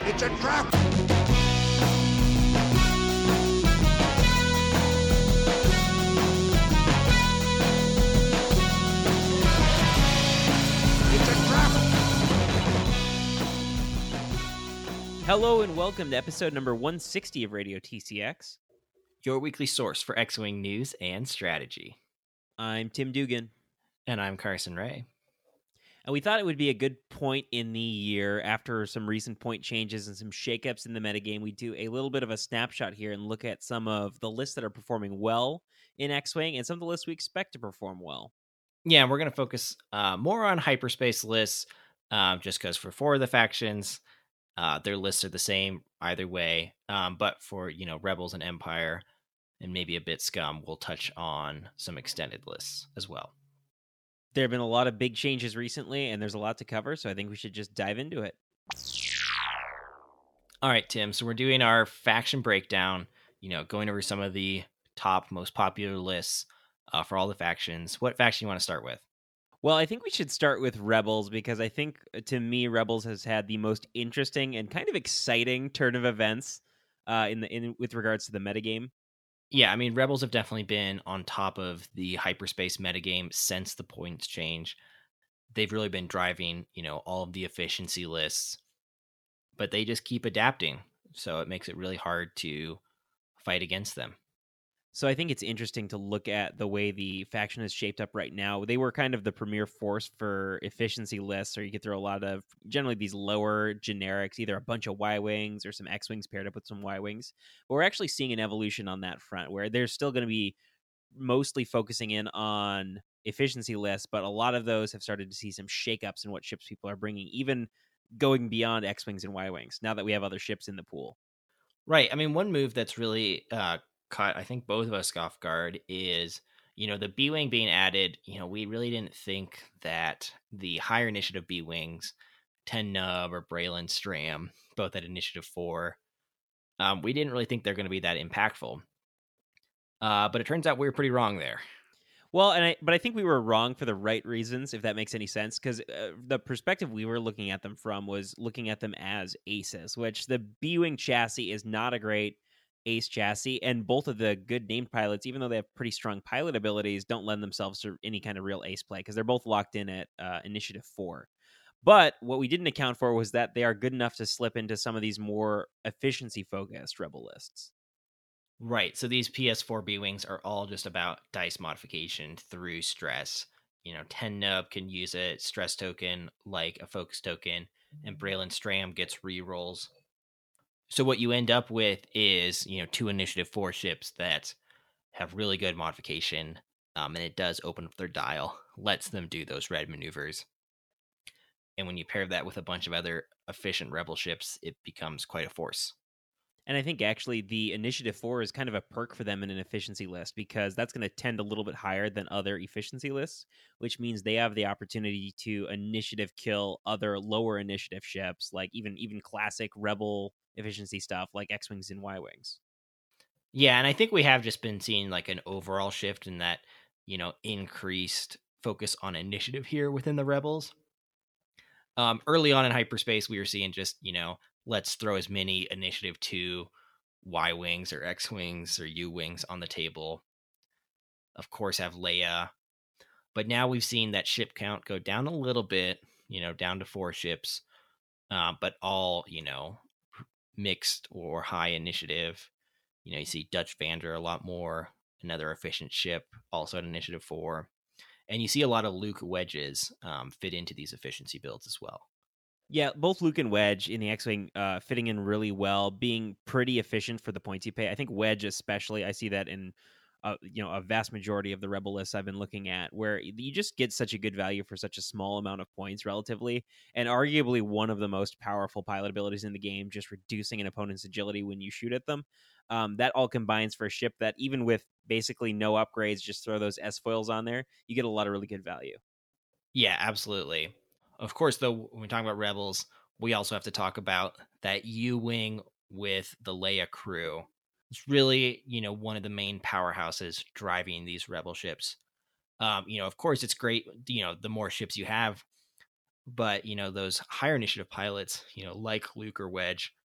It's a trap! It's a trap! Hello and welcome to episode number 160 of Radio TCX. Your weekly source for X-Wing news and strategy. I'm Tim Dugan, And I'm Carson Ray. and we thought it would be a good point in the year after some recent point changes and some shakeups in the metagame. We do a little bit of a snapshot here and look at some of the lists that are performing well in X-Wing and some of the lists we expect to perform well. Yeah, we're going to focus more on hyperspace lists, just because for 4 of the factions, their lists are the same either way. But for, Rebels and Empire and maybe a bit Scum, we'll touch on some extended lists as well. There have been a lot of big changes recently, and there's a lot to cover, so I think we should just dive into it. All right, Tim. So we're doing our faction breakdown, going over some of the top, most popular lists for all the factions. What faction you want to start with? Well, I think we should start with Rebels because I think, to me, Rebels has had the most interesting and kind of exciting turn of events with regards to the metagame. Yeah, I mean, Rebels have definitely been on top of the hyperspace metagame since the points change. They've really been driving, all of the efficiency lists, but they just keep adapting. So it makes it really hard to fight against them. So I think it's interesting to look at the way the faction is shaped up right now. They were kind of the premier force for efficiency lists, or you could throw a lot of generally these lower generics, either a bunch of Y-Wings or some X-Wings paired up with some Y-Wings. But we're actually seeing an evolution on that front where they're still going to be mostly focusing in on efficiency lists, but a lot of those have started to see some shakeups in what ships people are bringing, even going beyond X-Wings and Y-Wings, now that we have other ships in the pool. Right. I mean, one move that's really caught, I think, both of us off guard is, the B-Wing being added. We really didn't think that the higher initiative B-Wings, 10 Nub or Braylon Stram, both at initiative 4, we didn't really think they're going to be that impactful. But it turns out we were pretty wrong there. Well, but I think we were wrong for the right reasons, if that makes any sense, because the perspective we were looking at them from was looking at them as aces, which the B-Wing chassis is not a great ace chassis, and both of the good named pilots, even though they have pretty strong pilot abilities, don't lend themselves to any kind of real ace play, because they're both locked in at initiative 4. But what we didn't account for was that they are good enough to slip into some of these more efficiency-focused rebel lists. Right. So these PS4 B-Wings are all just about dice modification through stress. 10 Nub can use a stress token like a focus token, and Braylon Stram gets rerolls. So what you end up with is, 2 initiative 4 ships that have really good modification, and it does open up their dial, lets them do those red maneuvers. And when you pair that with a bunch of other efficient rebel ships, it becomes quite a force. And I think actually the initiative 4 is kind of a perk for them in an efficiency list because that's going to tend a little bit higher than other efficiency lists, which means they have the opportunity to initiative kill other lower initiative ships, like even classic rebel efficiency stuff like X-Wings and Y-Wings. Yeah, and I think we have just been seeing like an overall shift in that, increased focus on initiative here within the rebels. Early on in hyperspace, we were seeing just, let's throw as many initiative 2 Y-Wings or X-Wings or U-Wings on the table. Of course, have Leia. But now we've seen that ship count go down a little bit, down to 4 ships, but all, mixed or high initiative. You see Dutch Vander a lot more, another efficient ship, also at initiative 4. And you see a lot of Luke Wedges fit into these efficiency builds as well. Yeah, both Luke and Wedge in the X-Wing fitting in really well, being pretty efficient for the points you pay. I think Wedge especially, I see that in a vast majority of the Rebel lists I've been looking at, where you just get such a good value for such a small amount of points relatively, and arguably one of the most powerful pilot abilities in the game, just reducing an opponent's agility when you shoot at them. That all combines for a ship that even with basically no upgrades, just throw those S-foils on there, you get a lot of really good value. Yeah, absolutely. Of course, though, when we talk about Rebels, we also have to talk about that U-Wing with the Leia crew. It's really, one of the main powerhouses driving these Rebel ships. Of course, it's great, the more ships you have, but, those higher initiative pilots, like Luke or Wedge,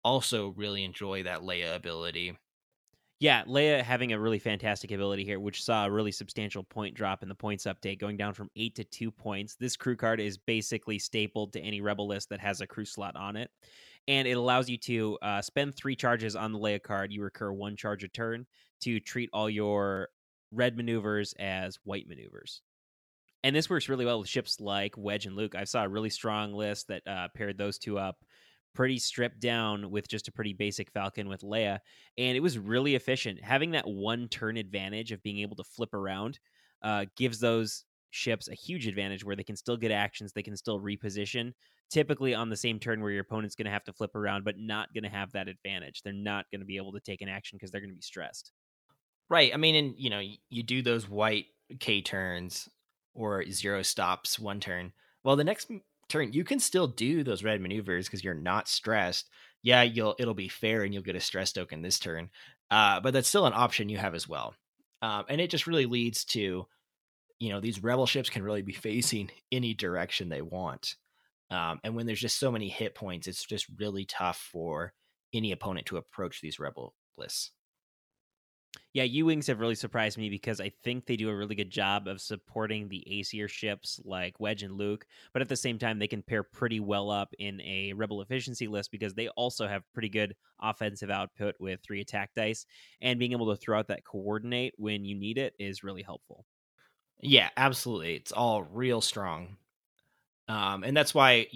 also really enjoy that Leia ability. Yeah, Leia having a really fantastic ability here, which saw a really substantial point drop in the points update, going down from 8 to 2 points. This crew card is basically stapled to any Rebel list that has a crew slot on it. And it allows you to spend 3 charges on the Leia card. You recur 1 charge a turn to treat all your red maneuvers as white maneuvers. And this works really well with ships like Wedge and Luke. I saw a really strong list that paired those two up pretty stripped down with just a pretty basic Falcon with Leia. And it was really efficient. Having that 1 turn advantage of being able to flip around gives those ships a huge advantage where they can still get actions, they can still reposition, typically on the same turn where your opponent's going to have to flip around, but not going to have that advantage. They're not going to be able to take an action because they're going to be stressed. Right. I mean, and you do those white K turns or 0 stops 1 turn. Well, the next turn you can still do those red maneuvers because you're not stressed. Yeah, it'll be fair and you'll get a stress token this turn, but that's still an option you have as well. And it just really leads to these rebel ships can really be facing any direction they want. And when there's just so many hit points, it's just really tough for any opponent to approach these rebel lists. Yeah, U-Wings have really surprised me because I think they do a really good job of supporting the ACer ships like Wedge and Luke, but at the same time, they can pair pretty well up in a Rebel efficiency list because they also have pretty good offensive output with 3 attack dice, and being able to throw out that coordinate when you need it is really helpful. Yeah, absolutely. It's all real strong. And that's why,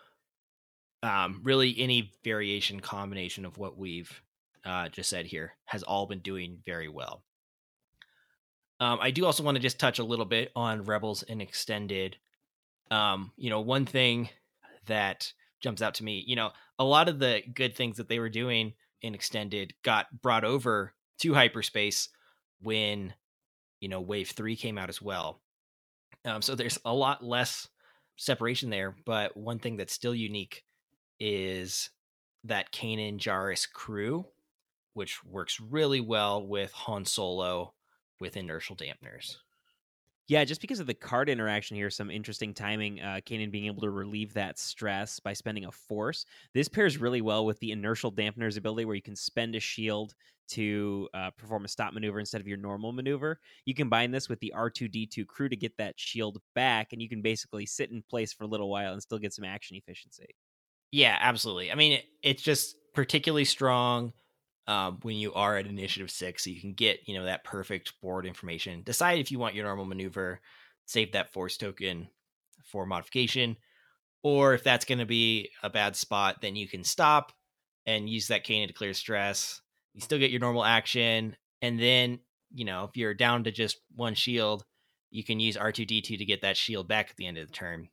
really any variation combination of what we've just said here has all been doing very well. I do also want to just touch a little bit on Rebels and Extended. One thing that jumps out to me, a lot of the good things that they were doing in Extended got brought over to hyperspace when, Wave 3 came out as well. So there's a lot less separation there, but one thing that's still unique is that Kanan Jarrus crew, which works really well with Han Solo with inertial dampeners. Yeah, just because of the card interaction here, some interesting timing. Kanan being able to relieve that stress by spending a force. This pairs really well with the inertial dampeners ability, where you can spend a shield to perform a stop maneuver instead of your normal maneuver. You combine this with the R2D2 crew to get that shield back, and you can basically sit in place for a little while and still get some action efficiency. Yeah, absolutely. I mean, it's just particularly strong when you are at initiative 6, so you can get that perfect board information. Decide if you want your normal maneuver, save that force token for modification, or if that's going to be a bad spot, then you can stop and use that Kanan to clear stress. You still get your normal action, and then if you're down to just 1 shield, you can use R2D2 to get that shield back at the end of the turn.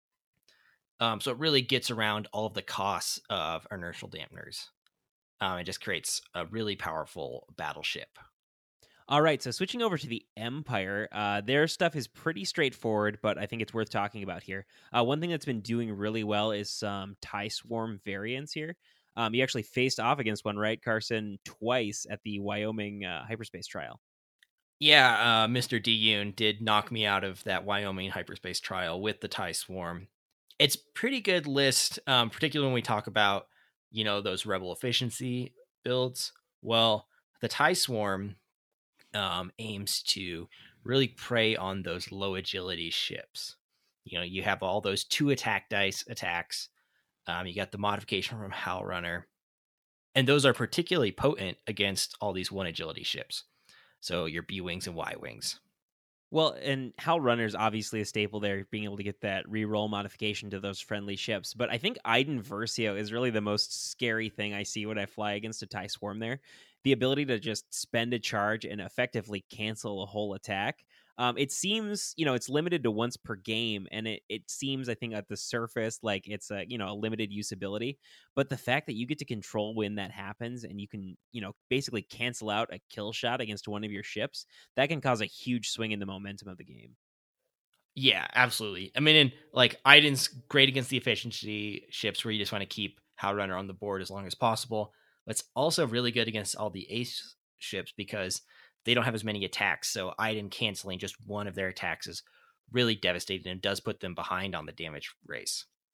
So it really gets around all of the costs of inertial dampeners. It just creates a really powerful battleship. All right, so switching over to the Empire, their stuff is pretty straightforward, but I think it's worth talking about here. One thing that's been doing really well is some TIE Swarm variants here. You actually faced off against one, right, Carson, twice at the Wyoming hyperspace trial. Yeah, Mr. D-Yoon did knock me out of that Wyoming hyperspace trial with the TIE Swarm. It's pretty good list, particularly when we talk about, those Rebel efficiency builds. Well, the TIE Swarm aims to really prey on those low agility ships. You have all those 2 attack dice attacks. You got the modification from Howl Runner, and those are particularly potent against all these 1 agility ships. So your B-Wings and Y-Wings. Well, and Howl Runner's obviously a staple there, being able to get that reroll modification to those friendly ships. But I think Iden Versio is really the most scary thing I see when I fly against a TIE Swarm there. The ability to just spend a charge and effectively cancel a whole attack. It seems, it's limited to once per game, and it seems, I think, at the surface like it's a limited usability. But the fact that you get to control when that happens, and you can, basically cancel out a kill shot against one of your ships, that can cause a huge swing in the momentum of the game. Yeah, absolutely. I mean, Iden's great against the efficiency ships where you just want to keep Howl Runner on the board as long as possible. But it's also really good against all the ace ships because they don't have as many attacks. So Iden canceling just one of their attacks is really devastating and does put them behind on the damage race.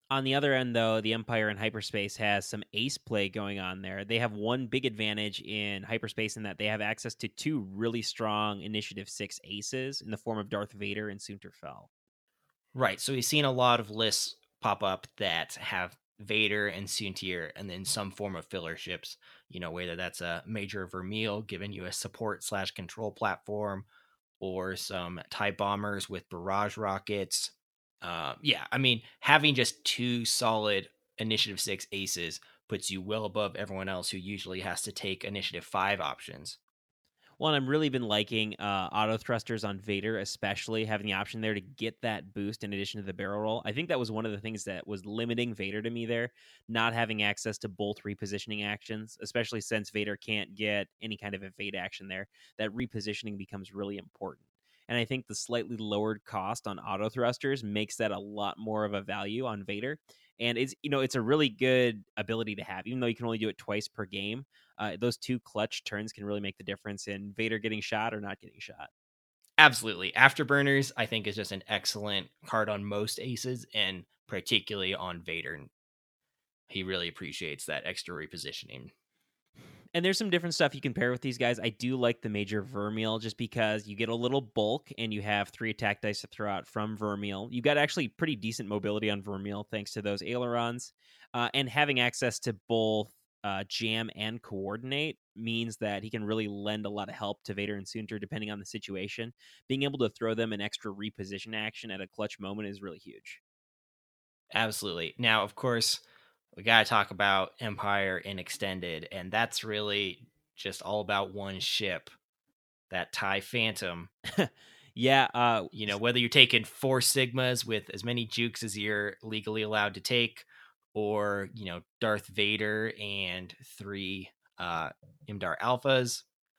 On the other end, though, the Empire in hyperspace has some ace play going on there. They have one big advantage in hyperspace in that they have access to two really strong Initiative 6 aces in the form of Darth Vader and Soontir Fel. Right. So we've seen a lot of lists pop up that have Vader and Soontir and then some form of filler ships, whether that's a Major Vermeil giving you a support/control platform or some TIE bombers with barrage rockets. Yeah, I mean, having just two solid Initiative 6 aces puts you well above everyone else who usually has to take Initiative 5 options. Well, and I've really been liking auto thrusters on Vader, especially having the option there to get that boost in addition to the barrel roll. I think that was one of the things that was limiting Vader to me there, not having access to both repositioning actions, especially since Vader can't get any kind of evade action there. That repositioning becomes really important. And I think the slightly lowered cost on auto thrusters makes that a lot more of a value on Vader. And it's a really good ability to have, even though you can only do it twice per game. Those two clutch turns can really make the difference in Vader getting shot or not getting shot. Absolutely. Afterburners, I think, is just an excellent card on most aces, and particularly on Vader. He really appreciates that extra repositioning. And there's some different stuff you can pair with these guys. I do like the Major Vermeil just because you get a little bulk and you have 3 attack dice to throw out from Vermeil. You got actually pretty decent mobility on Vermeil thanks to those ailerons. And having access to both jam and coordinate means that he can really lend a lot of help to Vader and Soontir depending on the situation. Being able to throw them an extra reposition action at a clutch moment is really huge. Absolutely. Now, of course, we got to talk about Empire in Extended, and that's really just all about one ship, that TIE Phantom. Yeah. Whether you're taking 4 Sigmas with as many jukes as you're legally allowed to take, or, Darth Vader and 3 Imdar Alphas.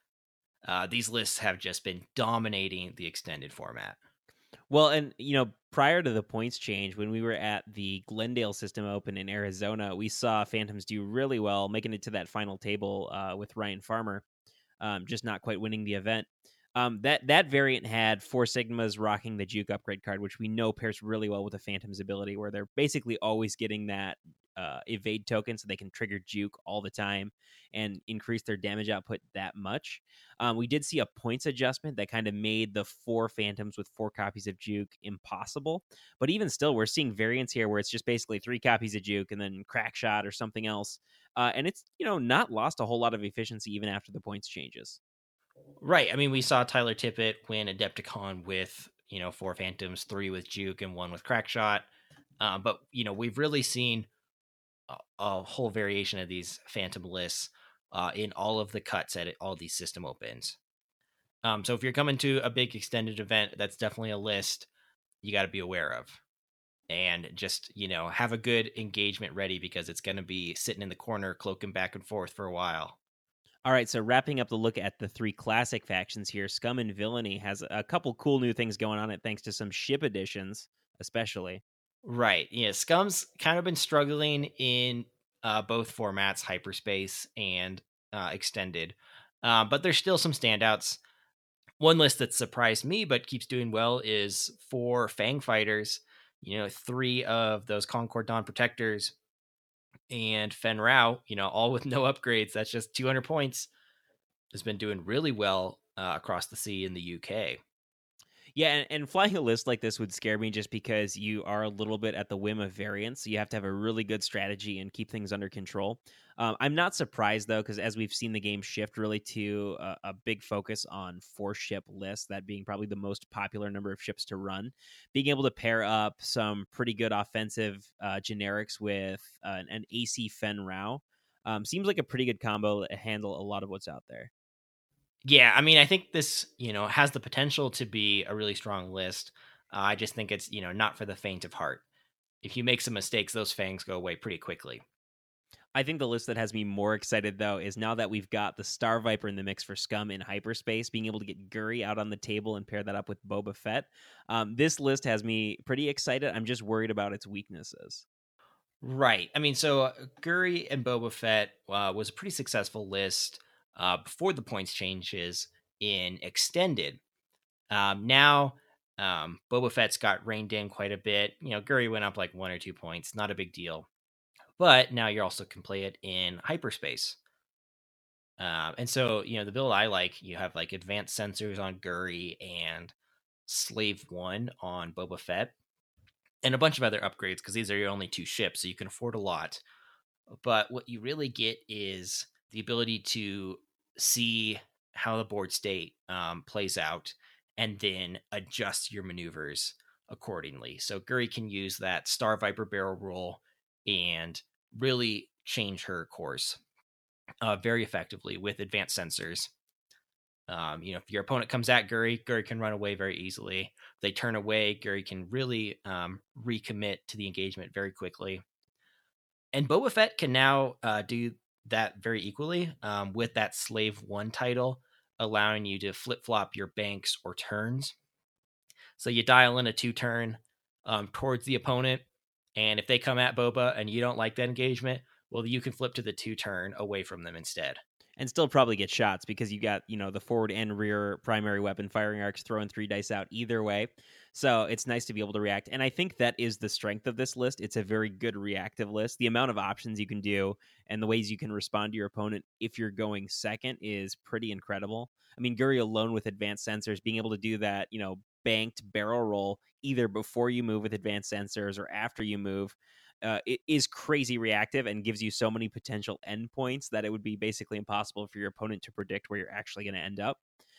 These lists have just been dominating the extended format. Well, and prior to the points change, when we were at the Glendale System Open in Arizona, we saw Phantoms do really well, making it to that final table with Ryan Farmer, just not quite winning the event. That variant had 4 Sigmas rocking the Juke upgrade card, which we know pairs really well with the Phantom's ability, where they're basically always getting that evade token so they can trigger Juke all the time and increase their damage output that much. We did see a points adjustment that kind of made the 4 Phantoms with 4 copies of Juke impossible. But even still, we're seeing variants here where it's just basically 3 copies of Juke and then crack shot or something else. And it's, not lost a whole lot of efficiency even after the points changes. Right. I mean, we saw Tyler Tippett win Adepticon with, 4 Phantoms, 3 with Juke, and 1 with Crackshot. But, we've really seen a whole variation of these Phantom lists in all of the cuts at all these system opens. So if you're coming to a big extended event, that's definitely a list you got to be aware of. And just, have a good engagement ready because it's going to be sitting in the corner, cloaking back and forth for a while. All right, so wrapping up the look at the 3 classic factions here, Scum and Villainy has a couple cool new things going on it thanks to some ship additions, especially. Right. Yeah, Scum's kind of been struggling in both formats, hyperspace and extended. But there's still some standouts. One list that surprised me but keeps doing well is 4 Fang Fighters. 3 of those Concord Dawn Protectors and Fen Rao, all with no upgrades. That's just 200 points. Has been doing really well across the sea in the UK. Yeah, and flying a list like this would scare me just because you are a little bit at the whim of variance. So you have to have a really good strategy and keep things under control. I'm not surprised, though, because as we've seen the game shift really to a big focus on 4-ship lists, that being probably the most popular number of ships to run, being able to pair up some pretty good offensive generics with an AC Fen Rao seems like a pretty good combo to handle a lot of what's out there. Yeah, I mean, I think this, has the potential to be a really strong list. I just think it's, not for the faint of heart. If you make some mistakes, those fangs go away pretty quickly. I think the list that has me more excited, though, is now that we've got the Star Viper in the mix for Scum in hyperspace, being able to get Guri out on the table and pair that up with Boba Fett. This list has me pretty excited. I'm just worried about its weaknesses. Right. I mean, so Guri and Boba Fett was a pretty successful list before the points changes in extended. Now Boba Fett's got reined in quite a bit. Guri went up like 1 or 2 points, not a big deal. But now you also can play it in hyperspace. And so, the build I like, you have like advanced sensors on Guri and Slave 1 on Boba Fett, and a bunch of other upgrades because these are your only 2 ships, so you can afford a lot. But what you really get is the ability to see how the board state plays out and then adjust your maneuvers accordingly. So Guri can use that Star Viper barrel roll and really change her course very effectively with advanced sensors. If your opponent comes at Guri can run away very easily. If they turn away, Guri can really recommit to the engagement very quickly. And Boba Fett can now do that very equally with that Slave 1 title, allowing you to flip-flop your banks or turns. So you dial in a 2-turn towards the opponent, and if they come at Boba and you don't like that engagement, well, you can flip to the 2-turn away from them instead. And still probably get shots because you got, the forward and rear primary weapon firing arcs throwing 3 dice out either way. So it's nice to be able to react. And I think that is the strength of this list. It's a very good reactive list. The amount of options you can do and the ways you can respond to your opponent if you're going second is pretty incredible. I mean, Guri alone with advanced sensors, being able to do that, banked barrel roll either before you move with advanced sensors or after you move, it is crazy reactive and gives you so many potential endpoints that it would be basically impossible for your opponent to predict where you're actually going to end up.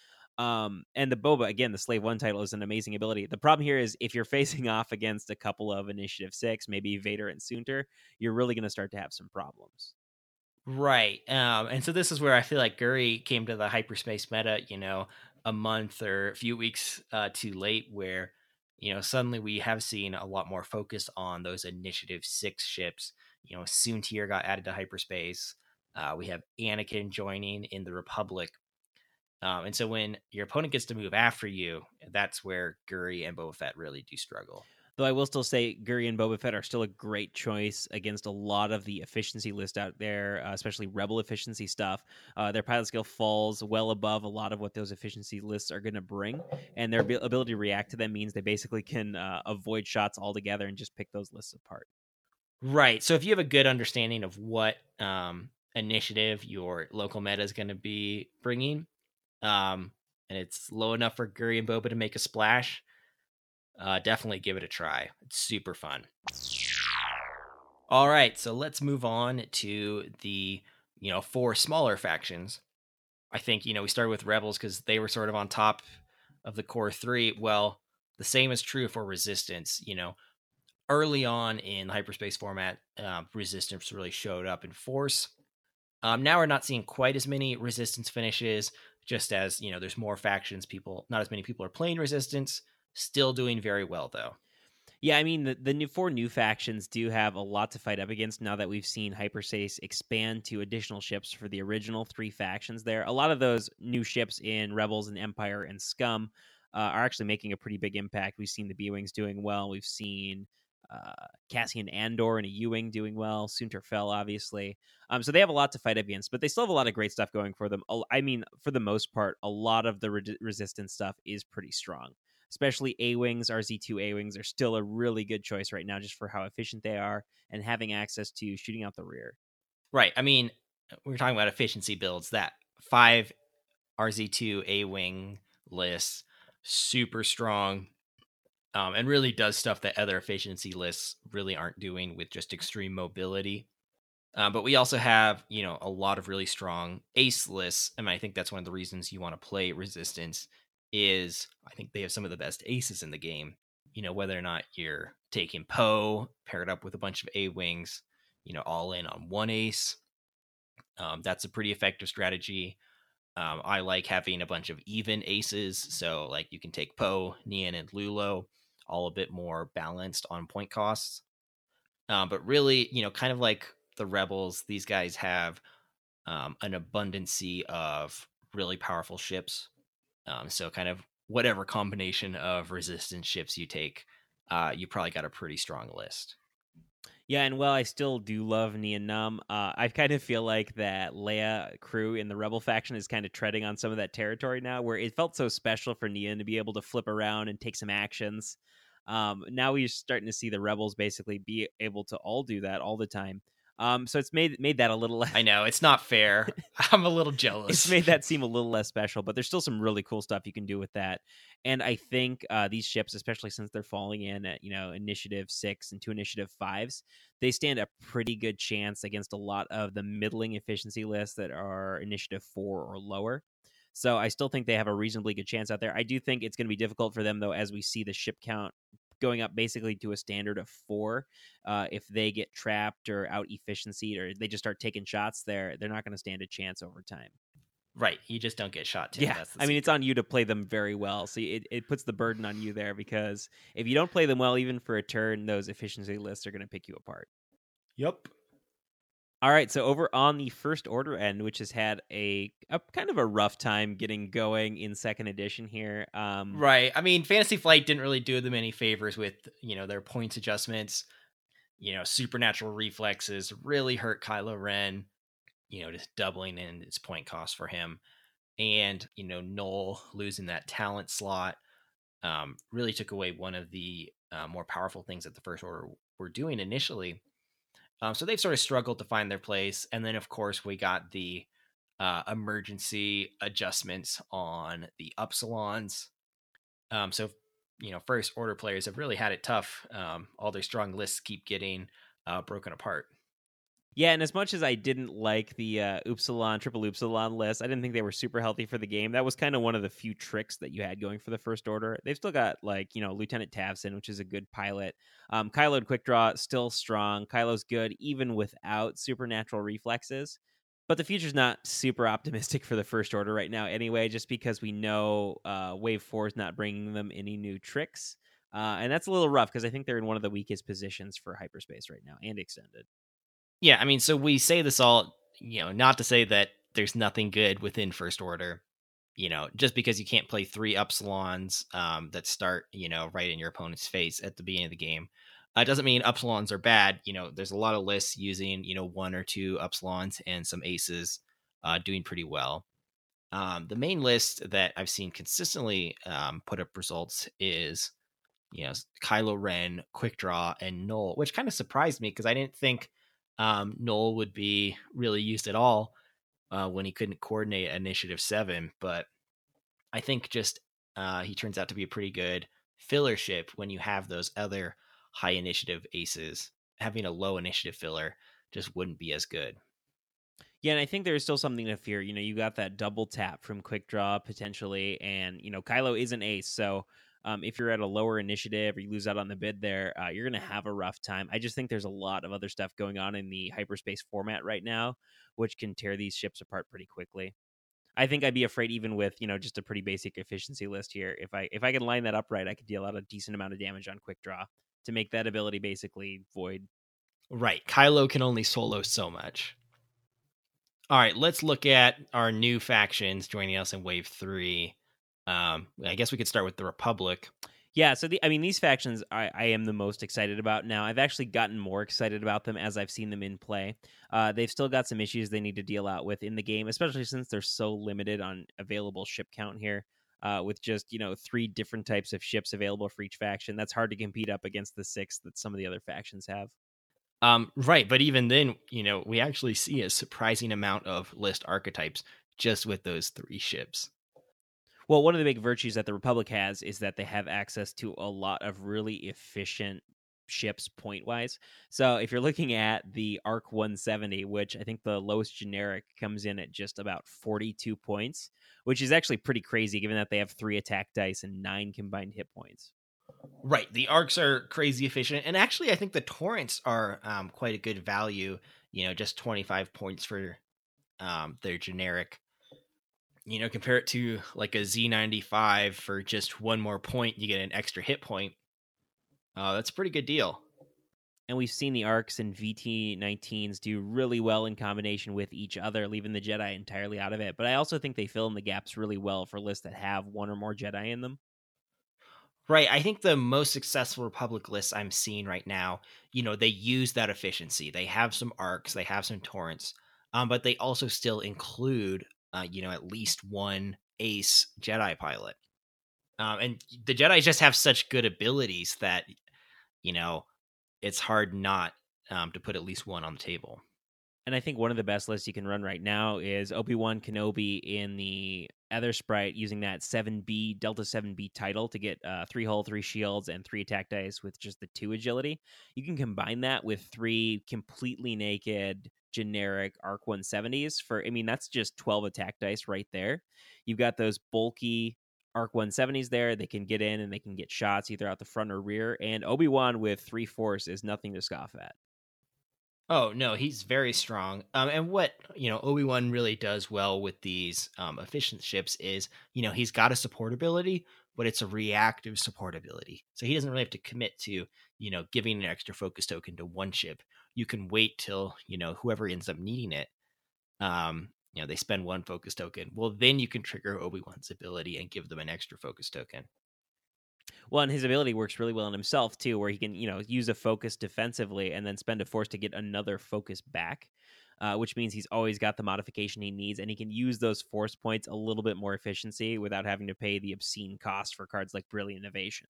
And the Boba, again, the Slave 1 title is an amazing ability. The problem here is if you're facing off against a couple of Initiative 6, maybe Vader and Soontir, you're really going to start to have some problems. Right. And so this is where I feel like Guri came to the hyperspace meta, a month or a few weeks too late, where suddenly we have seen a lot more focus on those Initiative 6 ships. Soontir got added to hyperspace. We have Anakin joining in the Republic. And so when your opponent gets to move after you, that's where Guri and Boba Fett really do struggle. Though I will still say Guri and Boba Fett are still a great choice against a lot of the efficiency list out there, especially Rebel efficiency stuff. Their pilot skill falls well above a lot of what those efficiency lists are going to bring, and their ability to react to them means they basically can avoid shots altogether and just pick those lists apart. Right. So if you have a good understanding of what initiative your local meta is going to be bringing, and it's low enough for Guri and Boba to make a splash, definitely give it a try. It's super fun. All right, so let's move on to the 4 smaller factions. I think we started with Rebels because they were sort of on top of the core 3. Well, the same is true for Resistance. Early on in the hyperspace format, Resistance really showed up in force. Now we're not seeing quite as many Resistance finishes, just as there's more factions. Not as many people are playing Resistance. Still doing very well though. Yeah, I mean, the 4 new factions do have a lot to fight up against now that we've seen hyperspace expand to additional ships for the original 3 factions there. A lot of those new ships in Rebels and Empire and Scum are actually making a pretty big impact. We've seen the B-Wings doing well. We've seen Cassian Andor and a U-Wing doing well. Soontir Fel, obviously. So they have a lot to fight against, but they still have a lot of great stuff going for them. I mean, for the most part, a lot of the resistance stuff is pretty strong. Especially A-Wings, RZ2 A-Wings are still a really good choice right now just for how efficient they are and having access to shooting out the rear. Right. I mean, we're talking about efficiency builds. That 5 RZ2 A-Wing list, super strong, and really does stuff that other efficiency lists really aren't doing with just extreme mobility. But we also have, a lot of really strong ace lists. And I think that's one of the reasons you want to play Resistance is I think they have some of the best aces in the game. Whether or not you're taking Poe paired up with a bunch of A-Wings, all in on one ace. That's a pretty effective strategy. I like having a bunch of even aces. So like you can take Poe, Nian, and Lulo, all a bit more balanced on point costs. But really, kind of like the Rebels, these guys have an abundancy of really powerful ships. So kind of whatever combination of resistance ships you take, you probably got a pretty strong list. Yeah, and while I still do love Nien Nunb, I kind of feel like that Leia crew in the Rebel faction is kind of treading on some of that territory now, where it felt so special for Nien to be able to flip around and take some actions. Now we're starting to see the Rebels basically be able to all do that all the time. So it's made that a little I know, it's not fair. I'm a little jealous. It's made that seem a little less special, but there's still some really cool stuff you can do with that. And I think these ships, especially since they're falling in at initiative 6 and 2 initiative 5s, they stand a pretty good chance against a lot of the middling efficiency lists that are initiative 4 or lower. So I still think they have a reasonably good chance out there. I do think it's going to be difficult for them, though, as we see the ship count going up basically to a standard of 4. If they get trapped or out efficiency or they just start taking shots there, they're not going to stand a chance over time. Right. You just don't get shot, Tim. Yeah. That's the I mean, secret. it's on you to play them very well. So it puts the burden on you there, because if you don't play them well, even for a turn, those efficiency lists are going to pick you apart. Yep. All right, so over on the First Order end, which has had a kind of a rough time getting going in second edition here. Right. I mean, Fantasy Flight didn't really do them any favors with, their points adjustments. Supernatural reflexes really hurt Kylo Ren, just doubling in its point cost for him. And, Null losing that talent slot really took away one of the more powerful things that the First Order were doing initially. So they've sort of struggled to find their place. And then, of course, we got the emergency adjustments on the Upsilons. So, First Order players have really had it tough. All their strong lists keep getting broken apart. Yeah, and as much as I didn't like the triple Upsilon list, I didn't think they were super healthy for the game. That was kind of one of the few tricks that you had going for the First Order. They've still got, Lieutenant Tavson, which is a good pilot. Kylo and Quick Draw, still strong. Kylo's good, even without supernatural reflexes. But the future's not super optimistic for the First Order right now anyway, just because we know Wave 4 is not bringing them any new tricks. And that's a little rough, because I think they're in one of the weakest positions for hyperspace right now, and extended. Yeah, I mean, so we say this all, not to say that there's nothing good within First Order, just because you can't play 3 Upsilons that start, right in your opponent's face at the beginning of the game. Doesn't mean Upsilons are bad. There's a lot of lists using, 1 or 2 Upsilons and some Aces doing pretty well. The main list that I've seen consistently put up results is, Kylo Ren, Quick Draw, and Null, which kind of surprised me because I didn't think Null would be really used at all when he couldn't coordinate Initiative 7. But I think just he turns out to be a pretty good filler ship when you have those other high initiative aces. Having a low initiative filler just wouldn't be as good. Yeah, and I think there's still something to fear. You got that double tap from Quick Draw potentially, and Kylo is an ace, so if you're at a lower initiative or you lose out on the bid there, you're going to have a rough time. I just think there's a lot of other stuff going on in the hyperspace format right now, which can tear these ships apart pretty quickly. I think I'd be afraid even with just a pretty basic efficiency list here. If I could line that up right, I could deal out a decent amount of damage on Quick Draw to make that ability basically void. Right, Kylo can only solo so much. All right, let's look at our new factions joining us in Wave 3. I guess we could start with the Republic. Yeah, so these factions I am the most excited about now. I've actually gotten more excited about them as I've seen them in play. They've still got some issues they need to deal out with in the game, especially since they're so limited on available ship count here. With just 3 different types of ships available for each faction, that's hard to compete up against the 6 that some of the other factions have. Right, but even then, we actually see a surprising amount of list archetypes just with those 3 ships. Well, one of the big virtues that the Republic has is that they have access to a lot of really efficient ships point-wise. So if you're looking at the Arc 170, which I think the lowest generic comes in at just about 42 points, which is actually pretty crazy given that they have 3 attack dice and 9 combined hit points. Right, the arcs are crazy efficient, and actually I think the torrents are quite a good value, just 25 points for their generic. Compare it to like a Z95 for just 1 more point, you get an extra hit point. That's a pretty good deal. And we've seen the arcs and VT19s do really well in combination with each other, leaving the Jedi entirely out of it. But I also think they fill in the gaps really well for lists that have 1 or more Jedi in them. Right. I think the most successful Republic lists I'm seeing right now, they use that efficiency. They have some arcs, they have some torrents, but they also still include, at least one ace Jedi pilot. And the Jedi just have such good abilities that, you know, it's hard not to put at least one on the table. And I think one of the best lists you can run right now is Obi-Wan Kenobi in the Ether Sprite using that 7B, Delta 7B title to get 3 hull, 3 shields, and 3 attack dice with just the 2 agility. You can combine that with 3 completely naked generic Arc 170s that's just 12 attack dice right there. You've got those bulky Arc 170s there. They can get in and they can get shots either out the front or rear. And Obi-Wan with 3 Force is nothing to scoff at. Oh no, he's very strong. And what Obi-Wan really does well with these efficient ships is he's got a support ability, but it's a reactive support ability, so he doesn't really have to commit to giving an extra focus token to one ship. You can wait till whoever ends up needing it. They spend one focus token. Well, then you can trigger Obi-Wan's ability and give them an extra focus token. Well, and his ability works really well on himself too, where he can, use a focus defensively and then spend a force to get another focus back, which means he's always got the modification he needs, and he can use those force points a little bit more efficiency without having to pay the obscene cost for cards like Brilliant Evasion.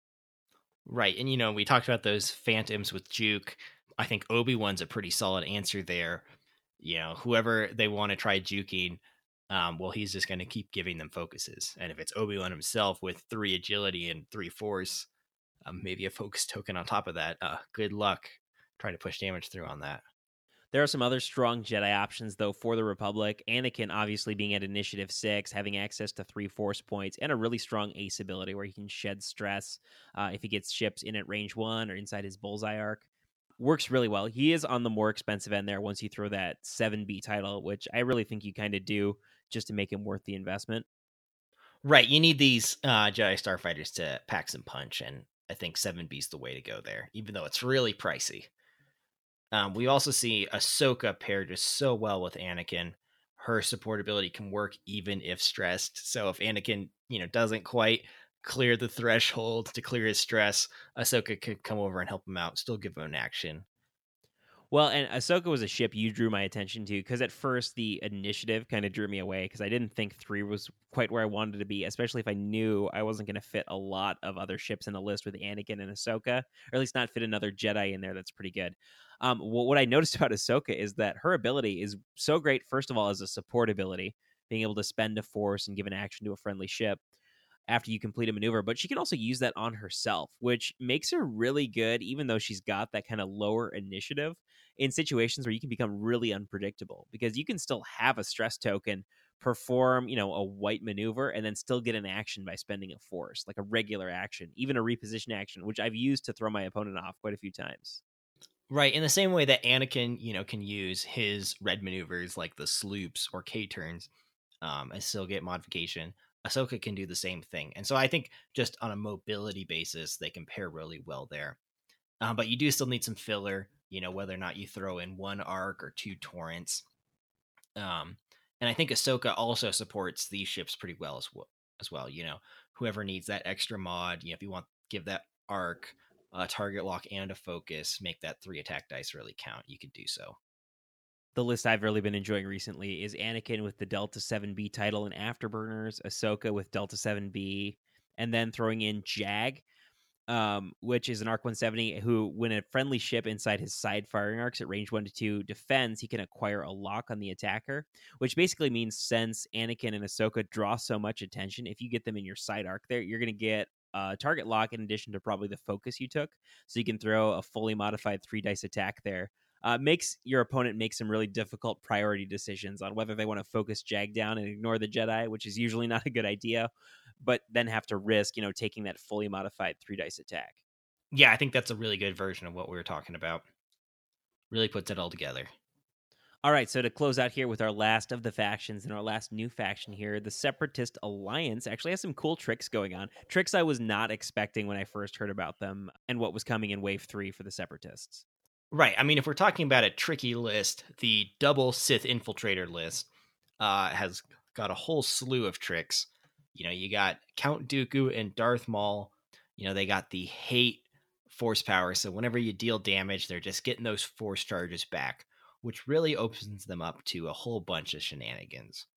Right, and we talked about those phantoms with Juke. I think Obi-Wan's a pretty solid answer there. Whoever they want to try juking, well, he's just going to keep giving them focuses. And if it's Obi-Wan himself with 3 agility and 3 force, maybe a focus token on top of that, good luck trying to push damage through on that. There are some other strong Jedi options, though, for the Republic. Anakin, obviously, being at Initiative 6, having access to 3 Force points, and a really strong Ace ability where he can shed stress if he gets ships in at range 1 or inside his bullseye arc. Works really well. He is on the more expensive end there once you throw that 7B title, which I really think you kind of do just to make him worth the investment. Right, you need these Jedi Starfighters to pack some punch, and I think 7B's the way to go there, even though it's really pricey. We also see Ahsoka paired just so well with Anakin. Her support ability can work even if stressed. So if Anakin, doesn't quite clear the threshold to clear his stress, Ahsoka could come over and help him out, still give him an action. Well, and Ahsoka was a ship you drew my attention to because at first the initiative kind of drew me away because I didn't think 3 was quite where I wanted to be, especially if I knew I wasn't going to fit a lot of other ships in the list with Anakin and Ahsoka, or at least not fit another Jedi in there that's pretty good. What I noticed about Ahsoka is that her ability is so great, first of all, as a support ability, being able to spend a force and give an action to a friendly ship after you complete a maneuver, but she can also use that on herself, which makes her really good, even though she's got that kind of lower initiative in situations where you can become really unpredictable because you can still have a stress token perform, a white maneuver and then still get an action by spending a force, like a regular action, even a reposition action, which I've used to throw my opponent off quite a few times. Right, in the same way that Anakin, can use his red maneuvers like the sloops or K-turns and still get modification, Ahsoka can do the same thing. And so I think just on a mobility basis, they can pair really well there. But you do still need some filler, whether or not you throw in 1 arc or 2 torrents. And I think Ahsoka also supports these ships pretty well as well. Whoever needs that extra mod, if you want to give that arc a target lock and a focus, make that 3 attack dice really count, you could do so. The list I've really been enjoying recently is Anakin with the Delta 7B title and Afterburners, Ahsoka with Delta 7B, and then throwing in Jag, which is an Arc 170 who, when a friendly ship inside his side firing arcs at range 1 to 2 defends, he can acquire a lock on the attacker, which basically means since Anakin and Ahsoka draw so much attention, if you get them in your side arc there, you're going to get a target lock in addition to probably the focus you took. So you can throw a fully modified 3 dice attack there. Makes your opponent make some really difficult priority decisions on whether they want to focus Jag down and ignore the Jedi, which is usually not a good idea, but then have to risk, taking that fully modified 3 dice attack. Yeah, I think that's a really good version of what we were talking about. Really puts it all together. All right, so to close out here with our last of the factions and our last new faction here, the Separatist Alliance actually has some cool tricks going on. Tricks I was not expecting when I first heard about them and what was coming in Wave 3 for the Separatists. Right. I mean, if we're talking about a tricky list, the double Sith Infiltrator list has got a whole slew of tricks. You got Count Dooku and Darth Maul, They got the hate force power. So whenever you deal damage, they're just getting those force charges back, which really opens them up to a whole bunch of shenanigans.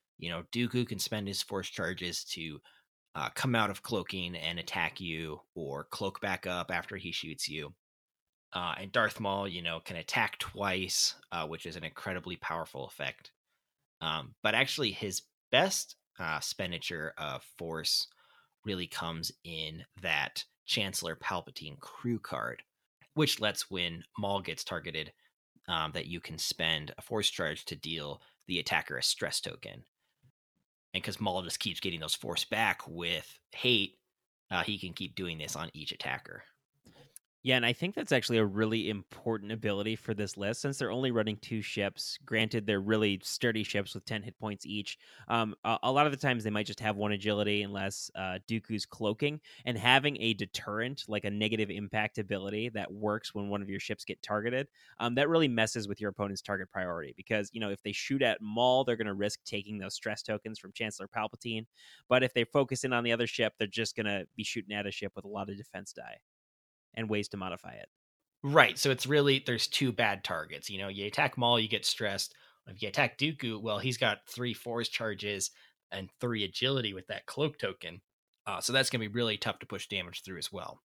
Dooku can spend his force charges to come out of cloaking and attack you, or cloak back up after he shoots you. And Darth Maul, can attack twice, which is an incredibly powerful effect. But actually, his best expenditure of force really comes in that Chancellor Palpatine crew card, which lets when Maul gets targeted, that you can spend a force charge to deal the attacker a stress token. And because Maul just keeps getting those force back with hate, he can keep doing this on each attacker. Yeah, and I think that's actually a really important ability for this list, since they're only running 2 ships. Granted, they're really sturdy ships with 10 hit points each. A lot of the times they might just have 1 agility unless Dooku's cloaking, and having a deterrent, like a negative impact ability that works when one of your ships get targeted, that really messes with your opponent's target priority, because, if they shoot at Maul, they're going to risk taking those stress tokens from Chancellor Palpatine. But if they focus in on the other ship, they're just going to be shooting at a ship with a lot of defense die and ways to modify it. Right. So it's really, there's 2 bad targets. You attack Maul, you get stressed. If you attack Dooku, well, he's got 3 force charges and 3 agility with that cloak token. So that's going to be really tough to push damage through as well.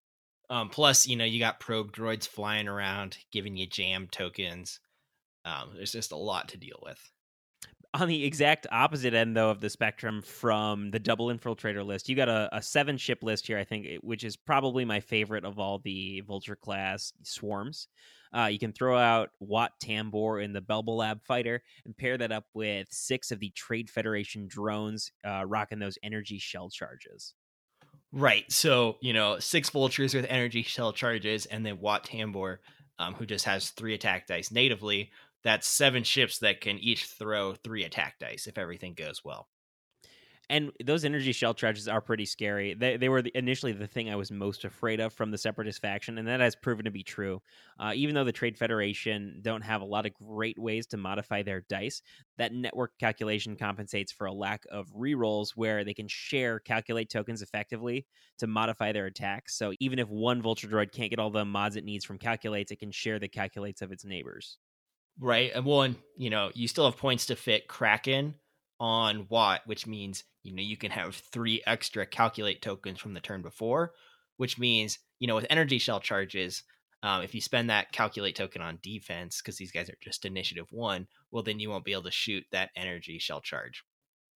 Plus, you got probe droids flying around, giving you jam tokens. There's just a lot to deal with. On the exact opposite end, though, of the spectrum from the double infiltrator list, you got a 7-ship list here, I think, which is probably my favorite of all the Vulture class swarms. You can throw out Wat Tambor in the Belbel Lab fighter and pair that up with 6 of the Trade Federation drones rocking those energy shell charges. Right. So, 6 vultures with energy shell charges, and then Wat Tambor, who just has 3 attack dice natively. That's 7 ships that can each throw 3 attack dice if everything goes well. And those energy shell charges are pretty scary. They were initially the thing I was most afraid of from the Separatist faction, and that has proven to be true. Even though the Trade Federation don't have a lot of great ways to modify their dice, that network calculation compensates for a lack of rerolls where they can share calculate tokens effectively to modify their attacks. So even if one Vulture droid can't get all the mods it needs from calculates, it can share the calculates of its neighbors. Right. And one, you still have points to fit Kraken on Wat, which means, you can have 3 extra calculate tokens from the turn before, which means, with energy shell charges, if you spend that calculate token on defense, because these guys are just initiative 1, well, then you won't be able to shoot that energy shell charge.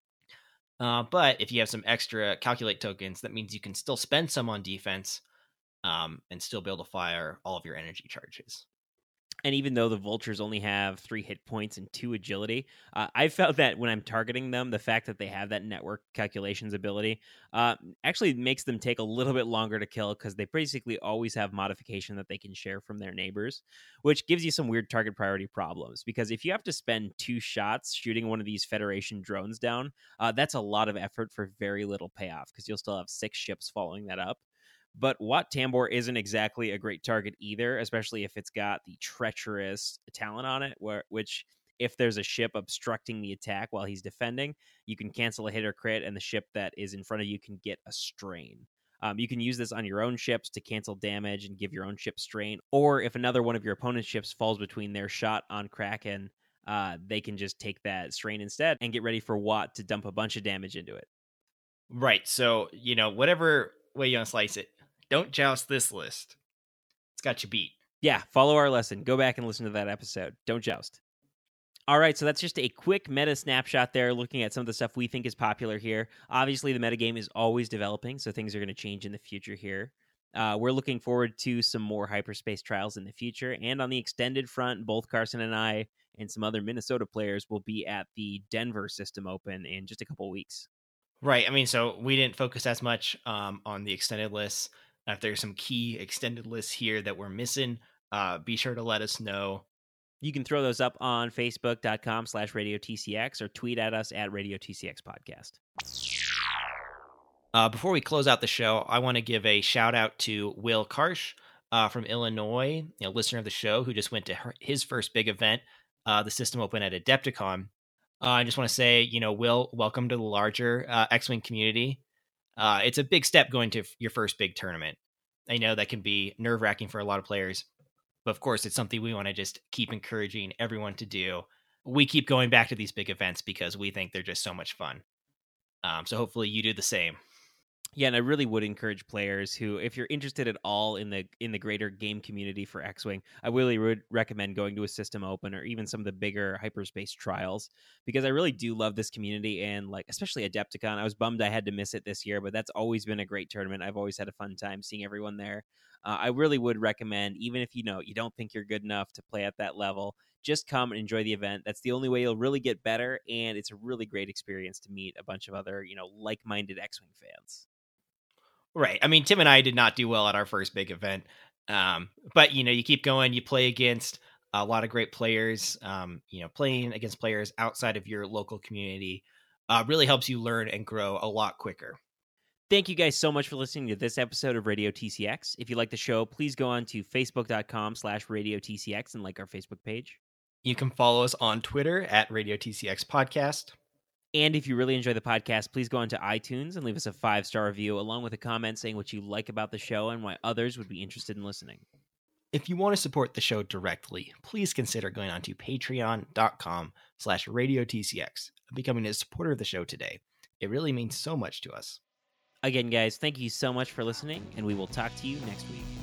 But if you have some extra calculate tokens, that means you can still spend some on defense and still be able to fire all of your energy charges. And even though the Vultures only have 3 hit points and 2 agility, I felt that when I'm targeting them, the fact that they have that network calculations ability actually makes them take a little bit longer to kill, because they basically always have modification that they can share from their neighbors, which gives you some weird target priority problems. Because if you have to spend 2 shots shooting one of these Federation drones down, that's a lot of effort for very little payoff, because you'll still have 6 ships following that up. But Wat Tambor isn't exactly a great target either, especially if it's got the treacherous talent on it, which, if there's a ship obstructing the attack while he's defending, you can cancel a hit or crit, and the ship that is in front of you can get a strain. You can use this on your own ships to cancel damage and give your own ship strain, or if another one of your opponent's ships falls between their shot on Kraken, they can just take that strain instead and get ready for Wat to dump a bunch of damage into it. Right. So, whatever way you want to slice it, don't joust this list. It's got you beat. Yeah, follow our lesson. Go back and listen to that episode. Don't joust. All right, so that's just a quick meta snapshot there, looking at some of the stuff we think is popular here. Obviously, the metagame is always developing, so things are going to change in the future here. We're looking forward to some more hyperspace trials in the future. And on the extended front, both Carson and I and some other Minnesota players will be at the Denver System Open in just a couple weeks. Right. I mean, so we didn't focus as much on the extended lists. If there's some key extended lists here that we're missing, be sure to let us know. You can throw those up on Facebook.com/RadioTCX or tweet at us at RadioTCX Podcast. Before we close out the show, I want to give a shout out to Will Karsh from Illinois, listener of the show, who just went to his first big event, the System Open at Adepticon. I just want to say, Will, welcome to the larger X-Wing community. It's a big step going to your first big tournament. I know that can be nerve-wracking for a lot of players, but of course, it's something we want to just keep encouraging everyone to do. We keep going back to these big events because we think they're just so much fun. So hopefully you do the same. Yeah, and I really would encourage players who, if you're interested at all in the greater game community for X-Wing, I really would recommend going to a System Open or even some of the bigger hyperspace trials, because I really do love this community, and like especially Adepticon. I was bummed I had to miss it this year, but that's always been a great tournament. I've always had a fun time seeing everyone there. I really would recommend, even if you don't think you're good enough to play at that level, just come and enjoy the event. That's the only way you'll really get better, and it's a really great experience to meet a bunch of other like-minded X-Wing fans. Right. I mean, Tim and I did not do well at our first big event. But you keep going, you play against a lot of great players. Playing against players outside of your local community really helps you learn and grow a lot quicker. Thank you guys so much for listening to this episode of Radio TCX. If you like the show, please go on to facebook.com/Radio TCX and like our Facebook page. You can follow us on Twitter at Radio TCX Podcast. And if you really enjoy the podcast, please go on to iTunes and leave us a 5-star review along with a comment saying what you like about the show and why others would be interested in listening. If you want to support the show directly, please consider going on to patreon.com/Radio TCX and becoming a supporter of the show today. It really means so much to us. Again, guys, thank you so much for listening, and we will talk to you next week.